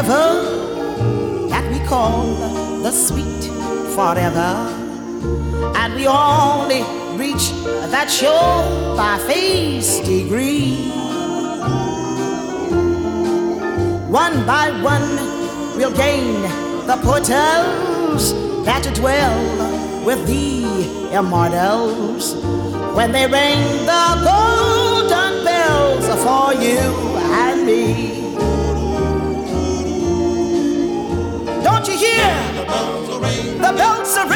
river that we call the sweet forever, and we only reach that shore by face degree. One by one we'll gain the portals that dwell with the immortals when they ring the golden bells for you and me. Don't you hear? The bells are ringing.